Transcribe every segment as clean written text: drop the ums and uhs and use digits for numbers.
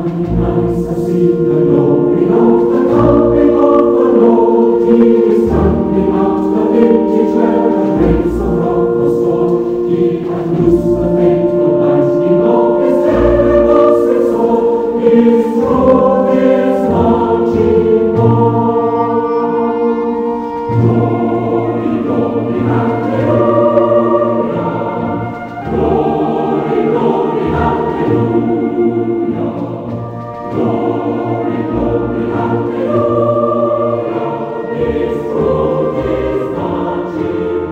Nice to see the glory of the coming of the Lord. He is standing out the vintage where the grace of rock was stored. He hath loosed the faithful lightning of his terrible sword. His throne is marching on. Glory, glory, hallelujah. Glory, glory, hallelujah. Glory, glory, hallelujah. His throne is marching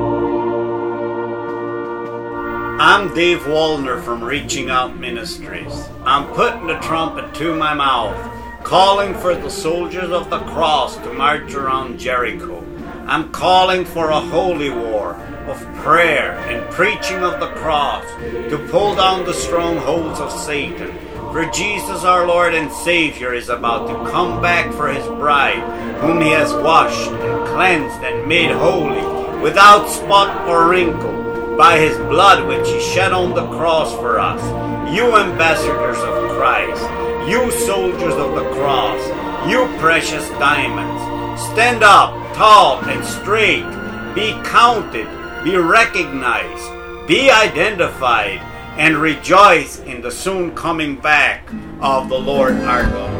on. I'm Dave Wallner from Reaching Out Ministries. I'm putting the trumpet to my mouth, calling for the soldiers of the cross to march around Jericho. I'm calling for a holy war of prayer and preaching of the cross to pull down the strongholds of Satan. For Jesus our Lord and Savior is about to come back for his bride, whom he has washed and cleansed and made holy, without spot or wrinkle, by his blood which he shed on the cross for us. You ambassadors of Christ, you soldiers of the cross, you precious diamonds, stand up tall and straight, be counted, be recognized, be identified, and rejoice in the soon coming back of the Lord our God.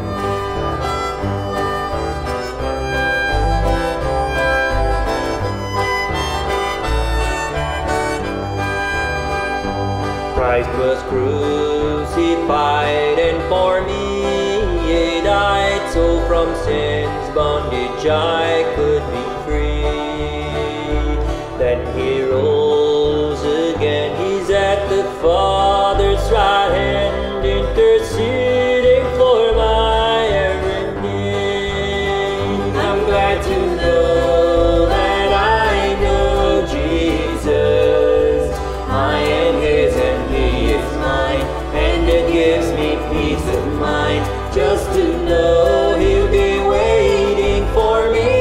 Christ was crucified, and for me he died, so from sin's bondage I could be free. Then he rose again, he's at the Father's right hand, interceding for my every need. I'm glad to know that I know Jesus. I am his and he is mine, and it gives me peace of mind just to know he'll be waiting for me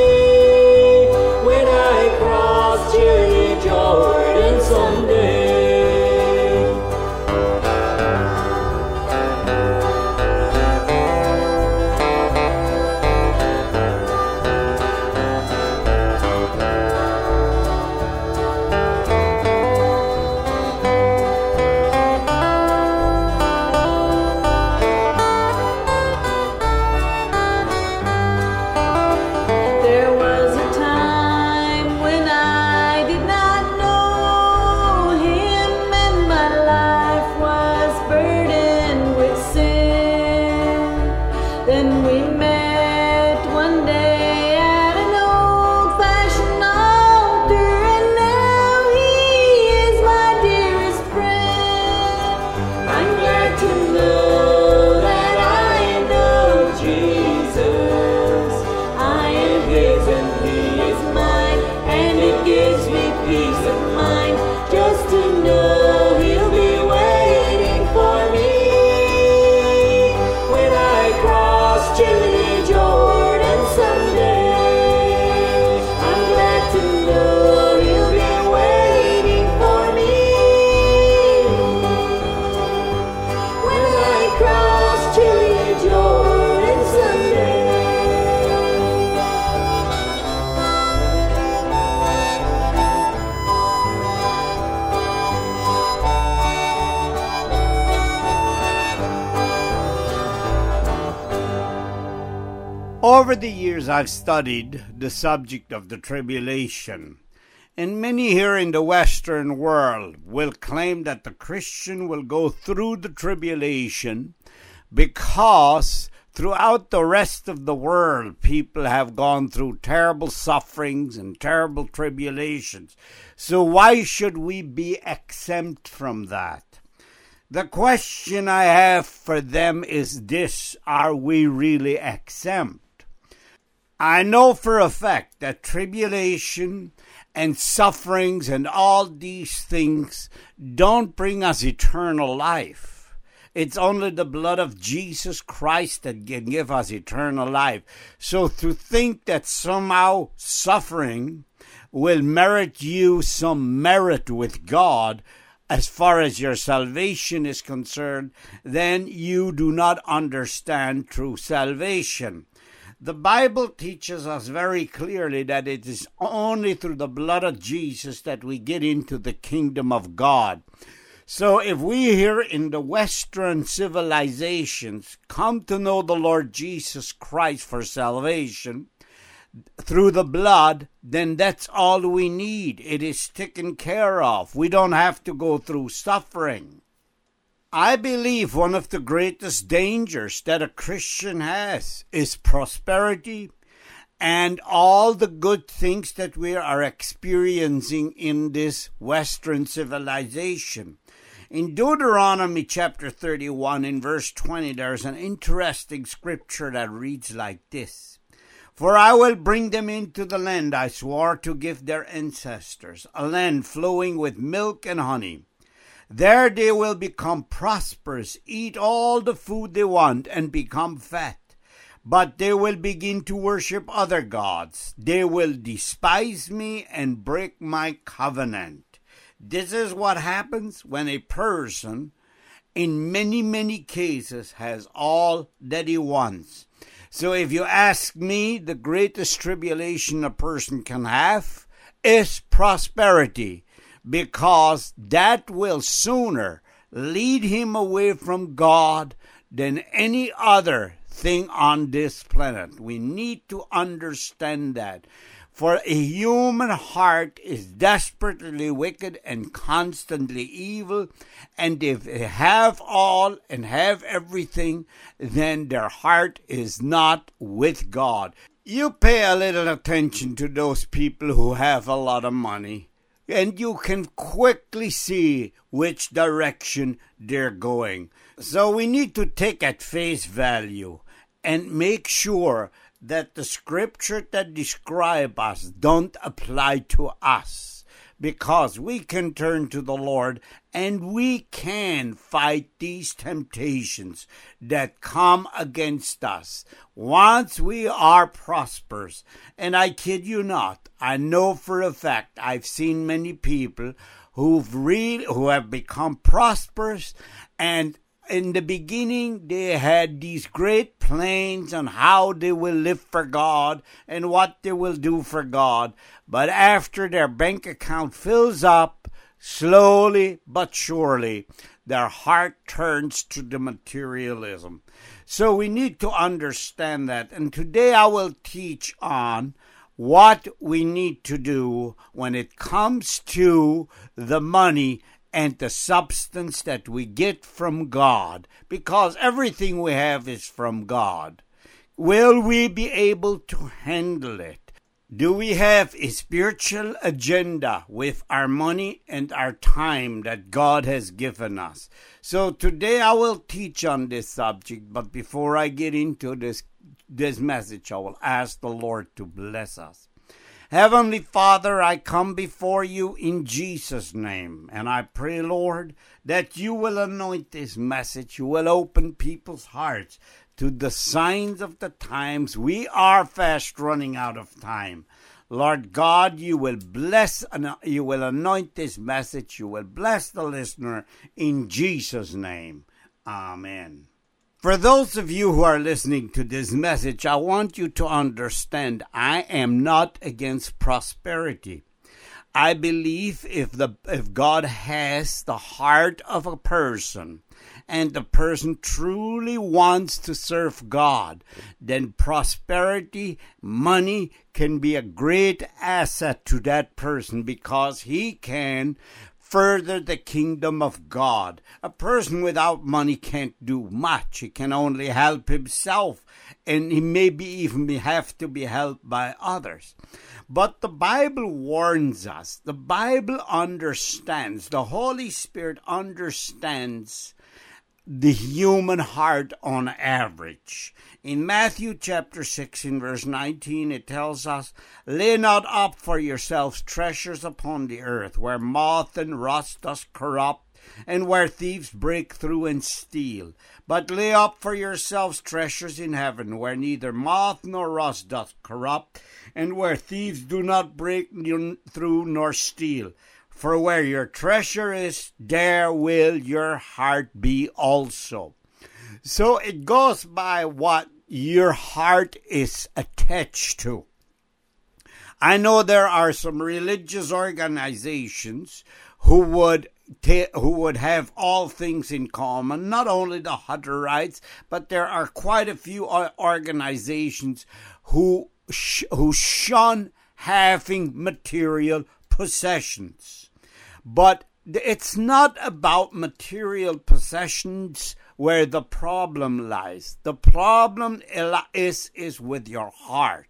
when I cross Jordan someday. There was a time when I did not know him, and my life was burdened with sin. Then we met one day at an old-fashioned altar, and now he is my dearest friend. I'm glad to know that I know Jesus. I am his and he is mine, and it gives me peace of mind just to know he'll be waiting for me when I cross Jordan someday. I'm glad to know he'll be waiting for me when I cross Jordan someday. Over the years, I've studied the subject of the tribulation, and many here in the Western world will claim that the Christian will go through the tribulation because throughout the rest of the world, people have gone through terrible sufferings and terrible tribulations. So why should we be exempt from that? The question I have for them is this: are we really exempt? I know for a fact that tribulation and sufferings and all these things don't bring us eternal life. It's only the blood of Jesus Christ that can give us eternal life. So to think that somehow suffering will merit you some merit with God, as far as your salvation is concerned, then you do not understand true salvation. The Bible teaches us very clearly that it is only through the blood of Jesus that we get into the kingdom of God. So if we here in the Western civilizations come to know the Lord Jesus Christ for salvation through the blood, then that's all we need. It is taken care of. We don't have to go through suffering. I believe one of the greatest dangers that a Christian has is prosperity and all the good things that we are experiencing in this Western civilization. In Deuteronomy chapter 31 in verse 20, there's an interesting scripture that reads like this. For I will bring them into the land I swore to give their ancestors, a land flowing with milk and honey. There they will become prosperous, eat all the food they want, and become fat. But they will begin to worship other gods. They will despise me and break my covenant. This is what happens when a person, in many, many cases, has all that he wants. So if you ask me, the greatest tribulation a person can have is prosperity, because that will sooner lead him away from God than any other thing on this planet. We need to understand that. For a human heart is desperately wicked and constantly evil, and if they have all and have everything, then their heart is not with God. You pay a little attention to those people who have a lot of money, and you can quickly see which direction they're going. So we need to take at face value and make sure that the scripture that describe us don't apply to us, because we can turn to the Lord and we can fight these temptations that come against us once we are prosperous. And I kid you not, I know for a fact I've seen many people who have become prosperous, and in the beginning, they had these great plans on how they will live for God and what they will do for God. But after their bank account fills up, slowly but surely, their heart turns to the materialism. So we need to understand that. And today I will teach on what we need to do when it comes to the money and the substance that we get from God, because everything we have is from God. Will we be able to handle it? Do we have a spiritual agenda with our money and our time that God has given us? So today I will teach on this subject, but before I get into this message, I will ask the Lord to bless us. Heavenly Father, I come before you in Jesus' name, and I pray, Lord, that you will anoint this message. You will open people's hearts to the signs of the times. We are fast running out of time. Lord God, you will bless, you will anoint this message. You will bless the listener in Jesus' name. Amen. For those of you who are listening to this message, I want you to understand I am not against prosperity. I believe if God has the heart of a person and the person truly wants to serve God, then prosperity, money can be a great asset to that person, because he can further the kingdom of God. A person without money can't do much. He can only help himself, and he maybe even have to be helped by others. But the Bible warns us. The Bible understands. The Holy Spirit understands the human heart on average. In Matthew chapter 6 in verse 19, it tells us, "Lay not up for yourselves treasures upon the earth, where moth and rust does corrupt, and where thieves break through and steal. But lay up for yourselves treasures in heaven, where neither moth nor rust doth corrupt, and where thieves do not break through nor steal. For where your treasure is, there will your heart be also. So it goes by what your heart is attached to. I know there are some religious organizations who would have all things in common, not only the Hutterites, but there are quite a few organizations who shun having material possessions. But it's not about material possessions where the problem lies. The problem is with your heart.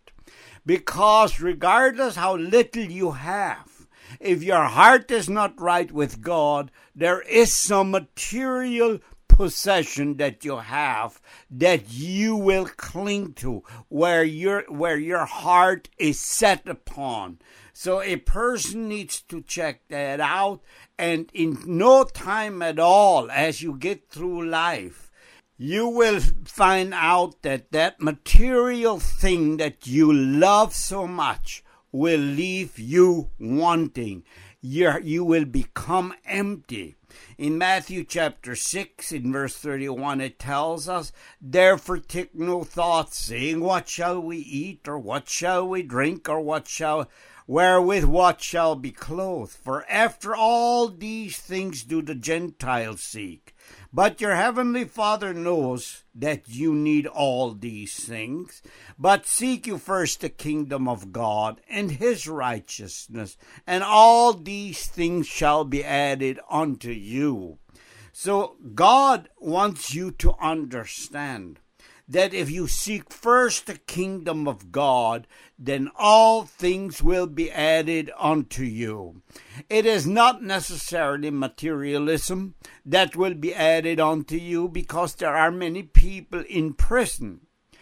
Because regardless how little you have, if your heart is not right with God, there is some material possession that you have that you will cling to, where your heart is set upon. So a person needs to check that out, and in no time at all, as you get through life, you will find out that material thing that you love so much will leave you wanting. You will become empty. In Matthew chapter 6, in verse 31, it tells us, "Therefore take no thought, saying, what shall we eat, or what shall we drink, or wherewith what shall be clothed? For after all these things do the Gentiles seek. But your heavenly Father knows that you need all these things. But seek you first the kingdom of God and his righteousness, and all these things shall be added unto you." So God wants you to understand that if you seek first the kingdom of God, then all things will be added unto you. It is not necessarily materialism that will be added unto you, because there are many people in prison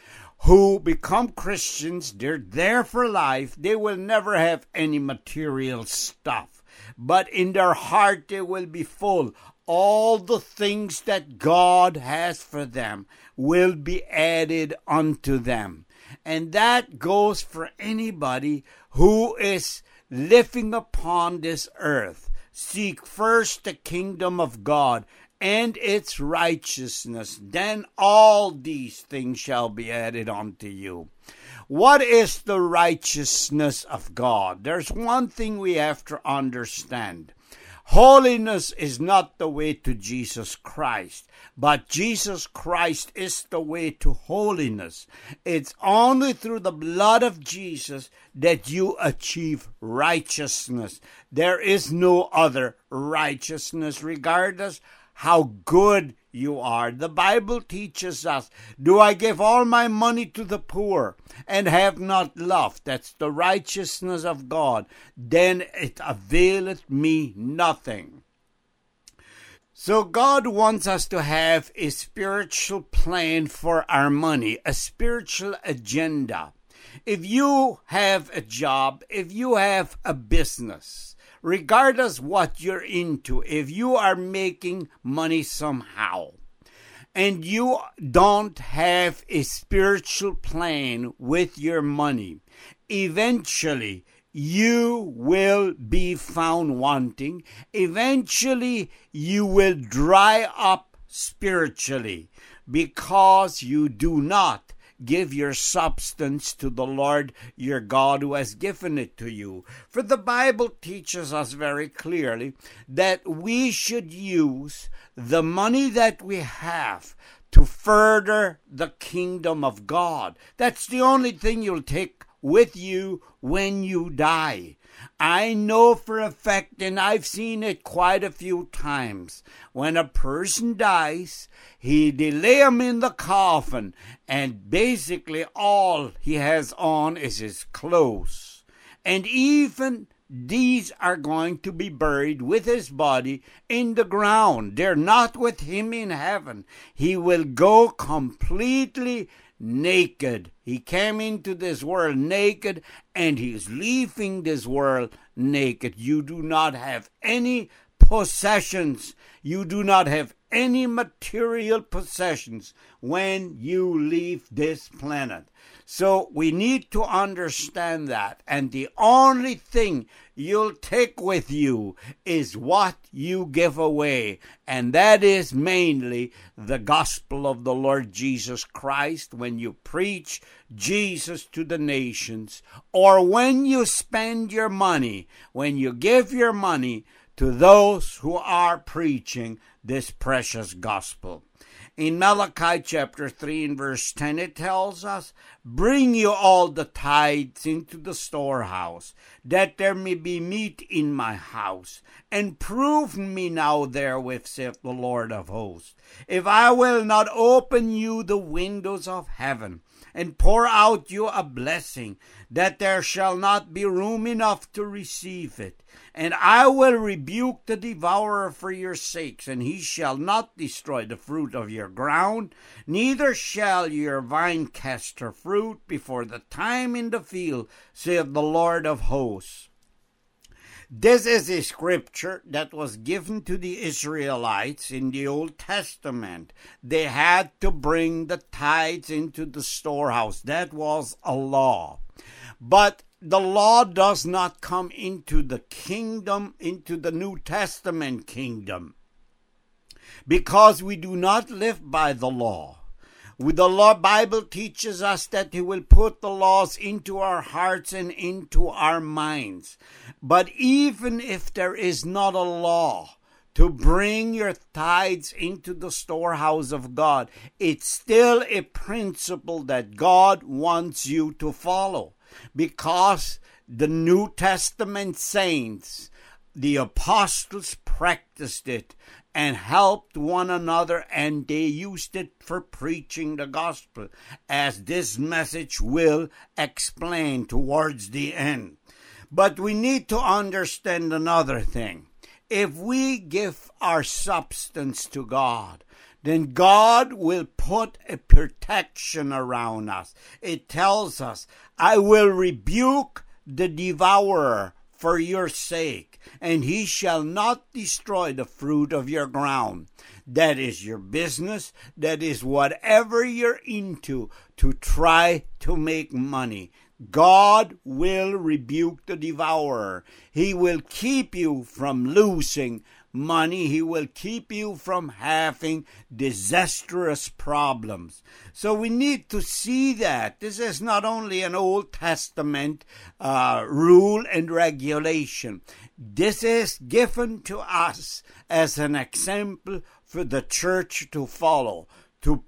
who become Christians. They're there for life. They will never have any material stuff, but in their heart they will be full. All the things that God has for them will be added unto them. And that goes for anybody who is living upon this earth. Seek first the kingdom of God and its righteousness, then all these things shall be added unto you. What is the righteousness of God? There's one thing we have to understand. Holiness is not the way to Jesus Christ, but Jesus Christ is the way to holiness. It's only through the blood of Jesus that you achieve righteousness. There is no other righteousness, regardless how good you are. The Bible teaches us, do I give all my money to the poor and have not love? That's the righteousness of God. Then it availeth me nothing. So God wants us to have a spiritual plan for our money, a spiritual agenda. If you have a job, if you have a business, regardless what you're into, if you are making money somehow, and you don't have a spiritual plan with your money, eventually you will be found wanting. Eventually you will dry up spiritually, because you do not give your substance to the Lord your God, who has given it to you. For the Bible teaches us very clearly that we should use the money that we have to further the kingdom of God. That's the only thing you'll take with you when you die. I know for a fact, and I've seen it quite a few times, when a person dies, they lay him in the coffin, and basically all he has on is his clothes. And even these are going to be buried with his body in the ground. They're not with him in heaven. He will go completely naked. He came into this world naked, and he's leaving this world naked. You do not have any possessions. You do not have any material possessions when you leave this planet. So we need to understand that. And the only thing you'll take with you is what you give away. And that is mainly the gospel of the Lord Jesus Christ when you preach Jesus to the nations, or when you spend your money, when you give your money to those who are preaching this precious gospel. In Malachi chapter 3 and verse 10, it tells us, "Bring you all the tithes into the storehouse, that there may be meat in my house, and prove me now therewith, saith the Lord of hosts, if I will not open you the windows of heaven, and pour out you a blessing, that there shall not be room enough to receive it. And I will rebuke the devourer for your sakes, and he shall not destroy the fruit of your ground, neither shall your vine cast her fruit before the time in the field, saith the Lord of hosts." This is a scripture that was given to the Israelites in the Old Testament. They had to bring the tithes into the storehouse. That was a law. But the law does not come into the kingdom, into the New Testament kingdom, because we do not live by the law. The law Bible teaches us that He will put the laws into our hearts and into our minds. But even if there is not a law to bring your tithes into the storehouse of God, it's still a principle that God wants you to follow, because the New Testament saints, the apostles, practiced it and helped one another, and they used it for preaching the gospel, as this message will explain towards the end. But we need to understand another thing. If we give our substance to God, then God will put a protection around us. It tells us, "I will rebuke the devourer for your sake, and he shall not destroy the fruit of your ground." That is your business. That is whatever you're into to try to make money. God will rebuke the devourer. He will keep you from losing money. He will keep you from having disastrous problems. So we need to see that this is not only an Old Testament rule and regulation. This is given to us as an example for the church to follow, to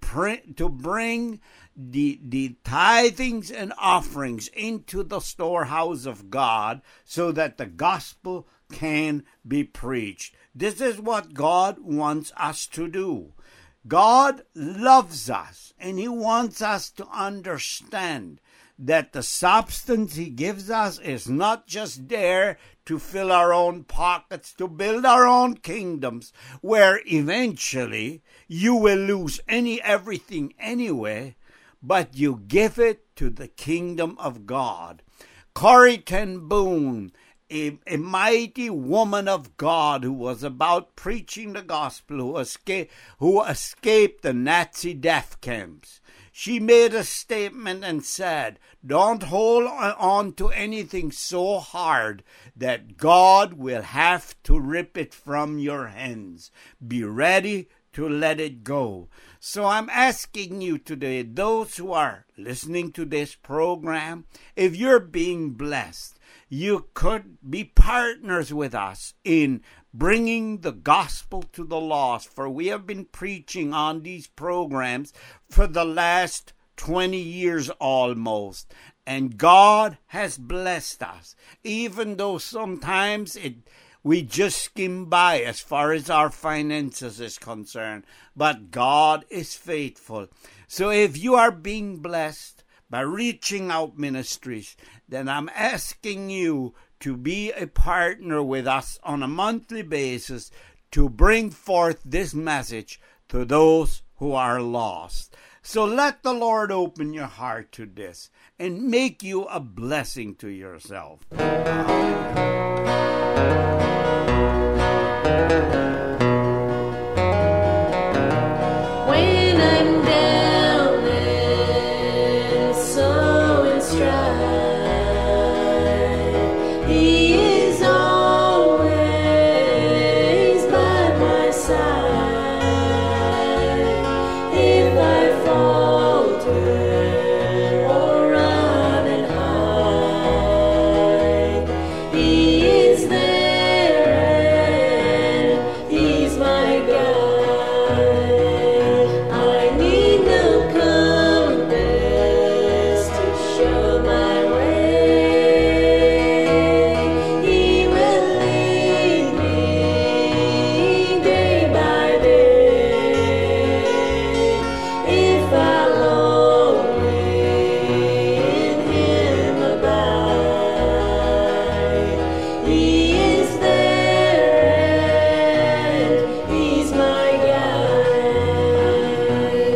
bring the tithings and offerings into the storehouse of God, so that the gospel can be preached. This is what God wants us to do. God loves us, and He wants us to understand that the substance He gives us is not just there to fill our own pockets, to build our own kingdoms, where eventually you will lose everything anyway, but you give it to the kingdom of God. Corrie ten Boom, a mighty woman of God who was about preaching the gospel, who escaped the Nazi death camps. She made a statement and said, "Don't hold on to anything so hard that God will have to rip it from your hands. Be ready to let it go." So I'm asking you today, those who are listening to this program, if you're being blessed, you could be partners with us in bringing the gospel to the lost. For we have been preaching on these programs for the last 20 years almost. And God has blessed us, even though sometimes we just skim by as far as our finances is concerned. But God is faithful. So if you are being blessed by Reaching Out Ministries, then I'm asking you to be a partner with us on a monthly basis to bring forth this message to those who are lost. So let the Lord open your heart to this and make you a blessing to yourself. Amen. When I'm down and so in strife, He is always by my side. If I falter or run and hide, He is there and He's my guide. I need no compass to show my way. He will lead me day by day. If I'll only in Him abide, He is there and He's my guide.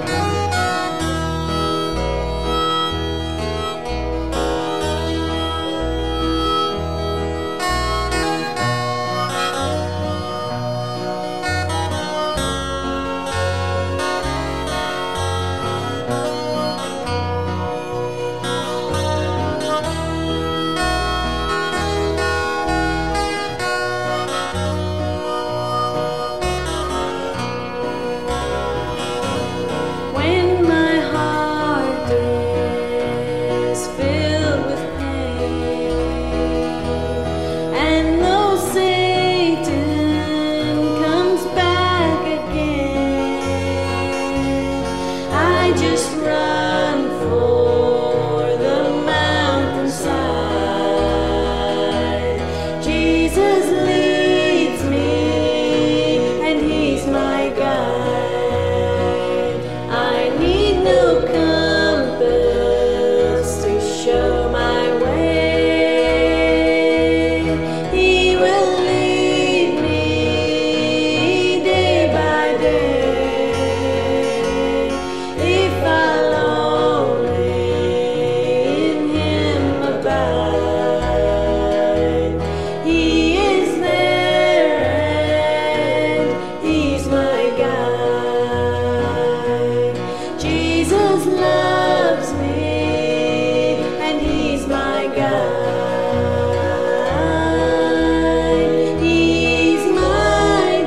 When my heart is filled with pain, and though Satan comes back again, I just run for the mountainside. Jesus leads me, and He's my guide. I need no compass to show my way. He will lead me day by day. If I'll only in Him abide, He is there and He's my guide. Jesus loves me and He's my guide. He's my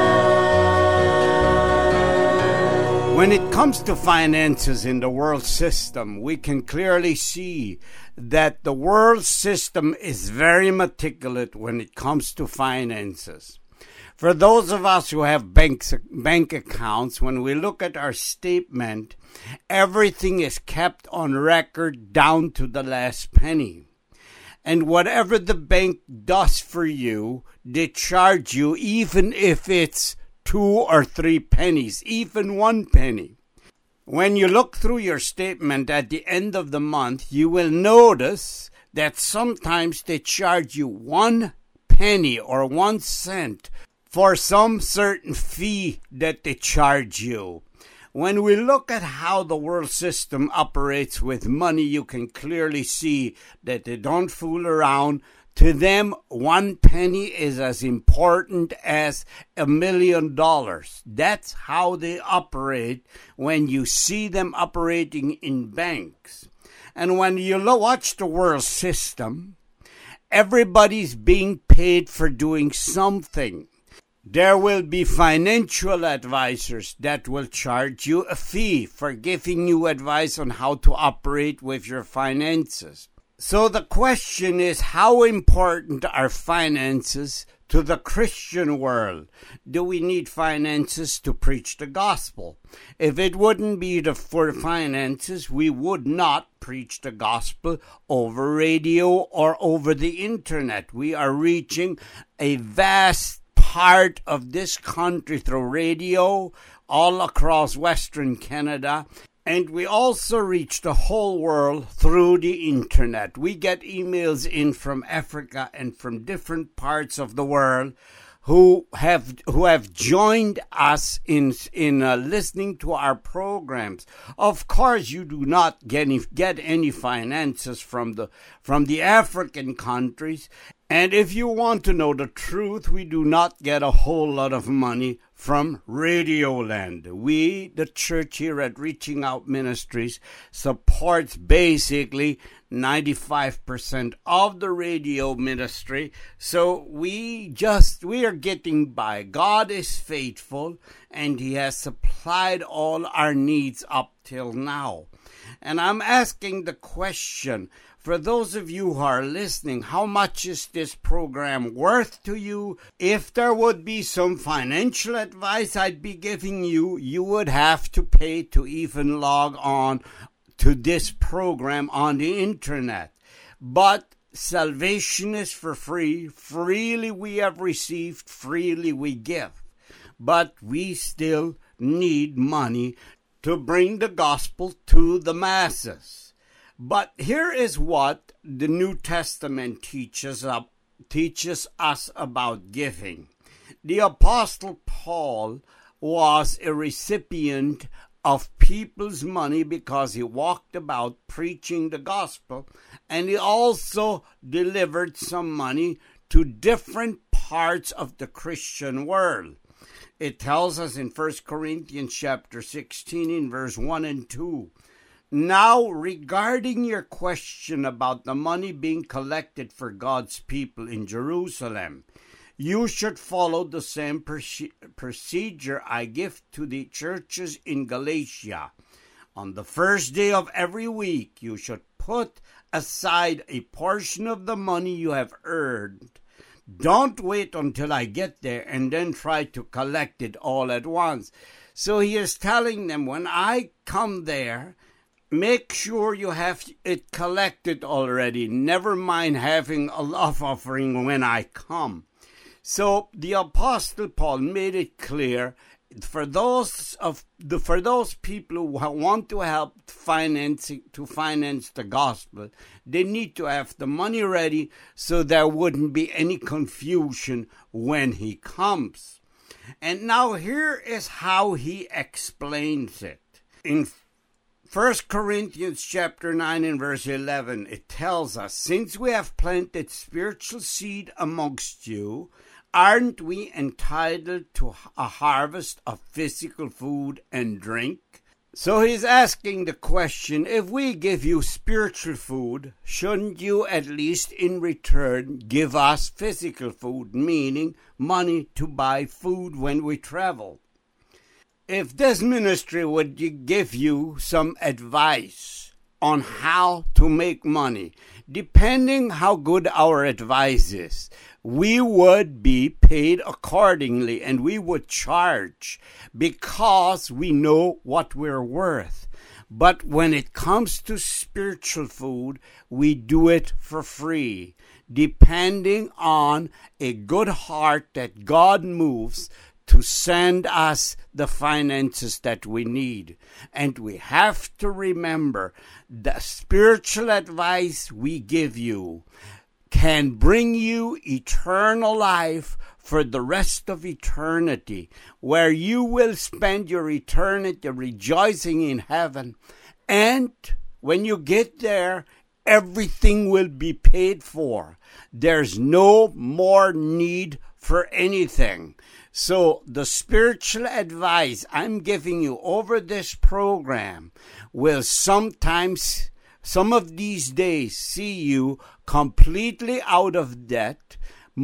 guide. When it comes to finances in the world system, we can clearly see that the world system is very meticulous when it comes to finances. For those of us who have bank accounts, when we look at our statement, everything is kept on record down to the last penny. And whatever the bank does for you, they charge you even if it's 2 or 3 pennies, even 1 penny. When you look through your statement at the end of the month, you will notice that sometimes they charge you 1 penny or 1 cent for some certain fee that they charge you. When we look at how the world system operates with money, you can clearly see that they don't fool around. To them, 1 penny is as important as $1 million. That's how they operate when you see them operating in banks. And when you watch the world system, everybody's being paid for doing something. There will be financial advisors that will charge you a fee for giving you advice on how to operate with your finances. So the question is, how important are finances to the Christian world? Do we need finances to preach the gospel? If it wouldn't be for finances, we would not preach the gospel over radio or over the internet. We are reaching a vast part of this country through radio all across Western Canada. And we also reach the whole world through the internet. We get emails in from Africa and from different parts of the world who have joined us in listening to our programs. Of course, you do not get any finances from the African countries, And if you want to know the truth, we do not get a whole lot of money from Radioland. We, the church here at Reaching Out Ministries, supports basically 95% of the radio ministry. So we are getting by. God is faithful, and He has supplied all our needs up till now. And I'm asking the question, for those of you who are listening, how much is this program worth to you? If there would be some financial advice I'd be giving you, you would have to pay to even log on to this program on the internet. But salvation is for free. Freely we have received, freely we give. But we still need money to bring the gospel to the masses. But here is what the New Testament teaches us about giving. The Apostle Paul was a recipient of people's money because he walked about preaching the gospel, and he also delivered some money to different parts of the Christian world. It tells us in 1 Corinthians chapter 16 in verse 1 and 2, "Now, regarding your question about the money being collected for God's people in Jerusalem, you should follow the same procedure I give to the churches in Galatia. On the first day of every week, you should put aside a portion of the money you have earned. Don't wait until I get there and then try to collect it all at once." So he is telling them, when I come there, make sure you have it collected already. Never mind having a love offering when I come. So the Apostle Paul made it clear for those people who want to help finance the gospel, they need to have the money ready so there wouldn't be any confusion when he comes. And now here is how he explains it. In 1 Corinthians chapter 9 and verse 11, it tells us, "Since we have planted spiritual seed amongst you, aren't we entitled to a harvest of physical food and drink?" So he's asking the question, if we give you spiritual food, shouldn't you at least in return give us physical food, meaning money to buy food when we travel? If this ministry would give you some advice on how to make money, depending how good our advice is, we would be paid accordingly, and we would charge because we know what we're worth. But when it comes to spiritual food, we do it for free, depending on a good heart that God moves to send us the finances that we need. And we have to remember the spiritual advice we give you can bring you eternal life for the rest of eternity, where you will spend your eternity rejoicing in heaven. And when you get there, everything will be paid for. There's no more need for anything. So the spiritual advice I'm giving you over this program will sometimes, some of these days, see you completely out of debt,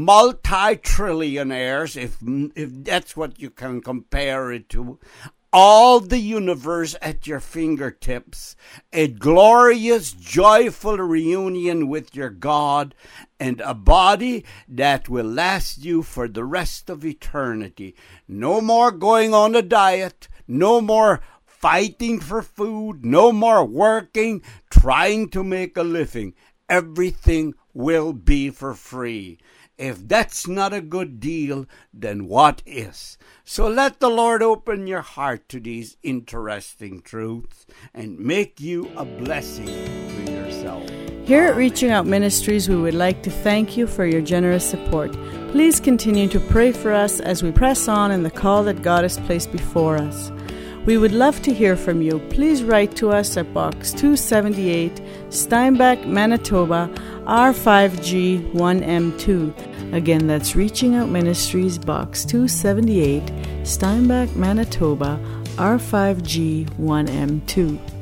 multi-trillionaires, if that's what you can compare it to, all the universe at your fingertips, a glorious, joyful reunion with your God, and a body that will last you for the rest of eternity. No more going on a diet, no more fighting for food, no more working, trying to make a living. Everything will be for free. If that's not a good deal, then what is? So let the Lord open your heart to these interesting truths and make you a blessing to yourself. Here at Reaching Out Ministries, we would like to thank you for your generous support. Please continue to pray for us as we press on in the call that God has placed before us. We would love to hear from you. Please write to us at Box 278, Steinbach, Manitoba, R5G1M2. Again, that's Reaching Out Ministries, Box 278, Steinbach, Manitoba, R5G1M2.